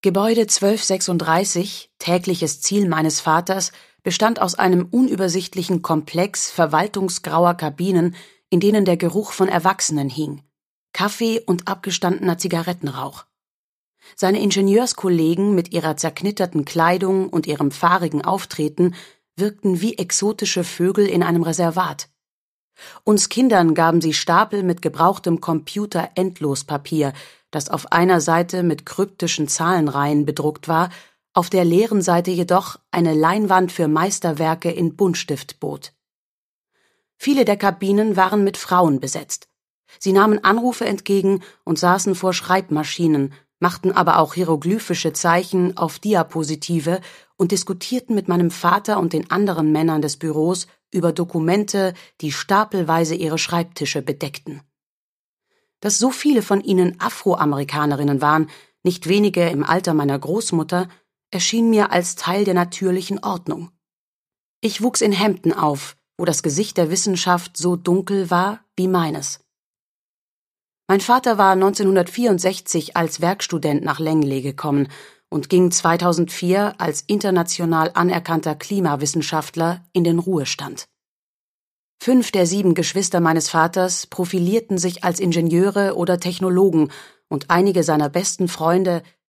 Gebäude 1236, tägliches Ziel meines Vaters, bestand aus einem unübersichtlichen Komplex verwaltungsgrauer Kabinen, in denen der Geruch von Erwachsenen hing, Kaffee und abgestandener Zigarettenrauch. Seine Ingenieurskollegen mit ihrer zerknitterten Kleidung und ihrem fahrigen Auftreten wirkten wie exotische Vögel in einem Reservat. Uns Kindern gaben sie Stapel mit gebrauchtem Computer-Endlospapier, das auf einer Seite mit kryptischen Zahlenreihen bedruckt war, auf der leeren Seite jedoch eine Leinwand für Meisterwerke in Buntstift bot. Viele der Kabinen waren mit Frauen besetzt. Sie nahmen Anrufe entgegen und saßen vor Schreibmaschinen, machten aber auch hieroglyphische Zeichen auf Diapositive und diskutierten mit meinem Vater und den anderen Männern des Büros über Dokumente, die stapelweise ihre Schreibtische bedeckten. Dass so viele von ihnen Afroamerikanerinnen waren, nicht wenige im Alter meiner Großmutter, erschien mir als Teil der natürlichen Ordnung. Ich wuchs in Hampton auf, wo das Gesicht der Wissenschaft so dunkel war wie meines. Mein Vater war 1964 als Werkstudent nach Langley gekommen und ging 2004 als international anerkannter Klimawissenschaftler in den Ruhestand. 5 der 7 Geschwister meines Vaters profilierten sich als Ingenieure oder Technologen und einige seiner besten Freunde